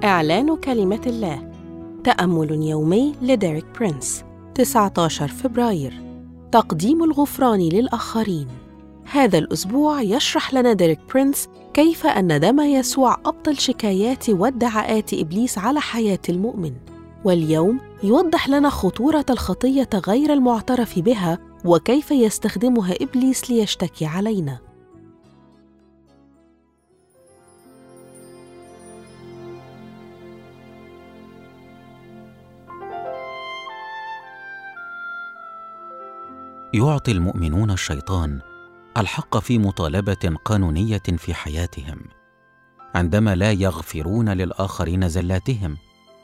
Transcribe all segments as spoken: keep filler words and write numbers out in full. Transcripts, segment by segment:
إعلان كلمة الله. تأمل يومي لديريك برينس. تسعة عشر فبراير. تقديم الغفران للآخرين. هذا الأسبوع يشرح لنا ديريك برينس كيف أن دم يسوع أبطل شكايات وادعاءات إبليس على حياة المؤمن. واليوم يوضح لنا خطورة الخطية غير المعترف بها وكيف يستخدمها إبليس ليشتكي علينا. يعطي المؤمنون الشيطان الحق في مطالبة قانونية في حياتهم عندما لا يغفرون للآخرين زلاتهم.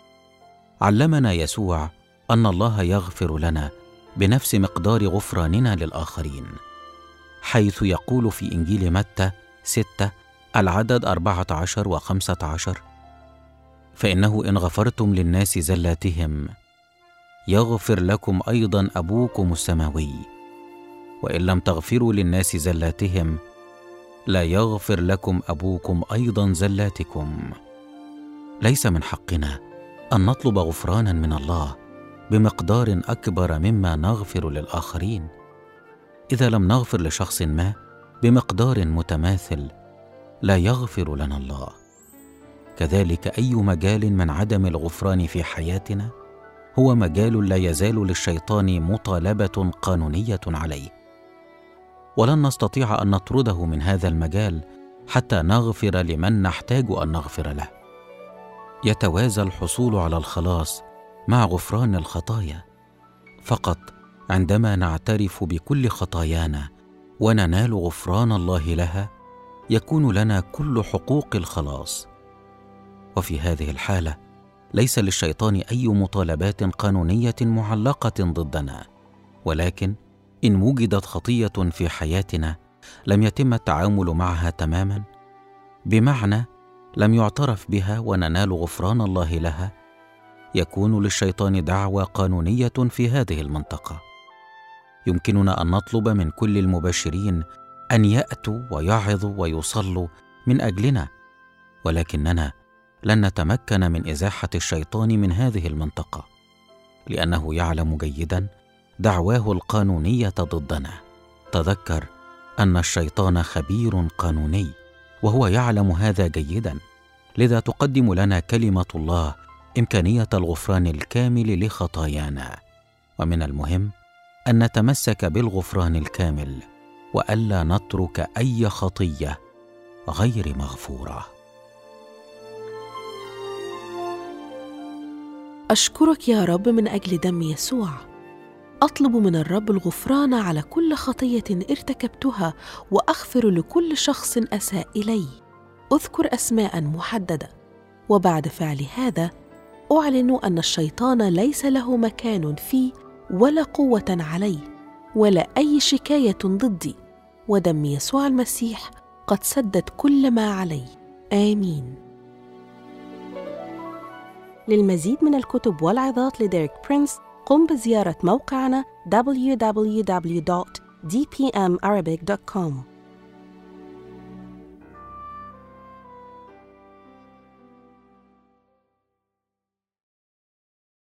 علمنا يسوع أن الله يغفر لنا بنفس مقدار غفراننا للآخرين، حيث يقول في إنجيل متى ستة العدد أربعة عشر وخمسة عشر: فإنه إن غفرتم للناس زلاتهم يغفر لكم أيضا أبوكم السماوي، وإن لم تغفروا للناس زلاتهم لا يغفر لكم أبوكم أيضا زلاتكم. ليس من حقنا أن نطلب غفرانا من الله بمقدار أكبر مما نغفر للآخرين. إذا لم نغفر لشخص ما بمقدار متماثل لا يغفر لنا الله. كذلك أي مجال من عدم الغفران في حياتنا هو مجال لا يزال للشيطان مطالبة قانونية عليه، ولن نستطيع أن نطرده من هذا المجال حتى نغفر لمن نحتاج أن نغفر له. يتوازى الحصول على الخلاص مع غفران الخطايا. فقط عندما نعترف بكل خطايانا وننال غفران الله لها يكون لنا كل حقوق الخلاص. وفي هذه الحالة ليس للشيطان أي مطالبات قانونية معلقة ضدنا، ولكن إن وجدت خطية في حياتنا لم يتم التعامل معها تماما، بمعنى لم يعترف بها وننال غفران الله لها، يكون للشيطان دعوى قانونية في هذه المنطقة. يمكننا أن نطلب من كل المبشرين أن يأتوا ويعظوا ويصلوا من أجلنا، ولكننا لن نتمكن من إزاحة الشيطان من هذه المنطقة، لأنه يعلم جيداً دعواه القانونية ضدنا. تذكر أن الشيطان خبير قانوني وهو يعلم هذا جيداً، لذا تقدم لنا كلمة الله إمكانية الغفران الكامل لخطايانا. ومن المهم أن نتمسك بالغفران الكامل وألا نترك أي خطية غير مغفورة. أشكرك يا رب من أجل دم يسوع. أطلب من الرب الغفران على كل خطية ارتكبتها وأغفر لكل شخص أساء إلي. أذكر أسماء محددة، وبعد فعل هذا أعلن أن الشيطان ليس له مكان في ولا قوة علي ولا أي شكاية ضدي، ودم يسوع المسيح قد سدد كل ما علي. آمين. للمزيد من الكتب والعظات لديريك برينس قم بزيارة موقعنا دبليو دبليو دبليو دوت دي بي إم أرابيك دوت كوم.